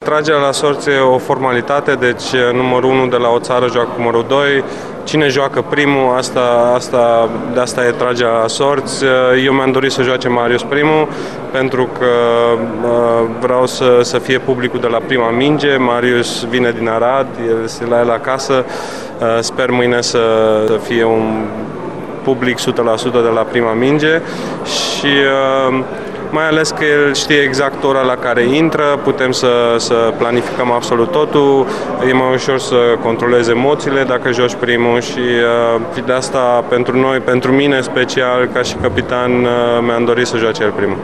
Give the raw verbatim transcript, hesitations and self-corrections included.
tragerea la sorți e o formalitate, deci numărul unu de la o țară joacă cu numărul doi. Cine joacă primul, asta, asta, de asta e tragerea la sorți. Eu mi-am dorit să joace Marius primul, pentru că uh, vreau să, să fie publicul de la prima minge. Marius vine din Arad, el se la el acasă. Uh, sper mâine să, să fie un public o sută la sută de la prima minge și uh, mai ales că el știe exact ora la care intră, putem să, să planificăm absolut totul, e mai ușor să controlezi emoțiile dacă joci primul și, uh, și de asta pentru noi, pentru mine special, ca și capitan, uh, mi-am dorit să joace el primul.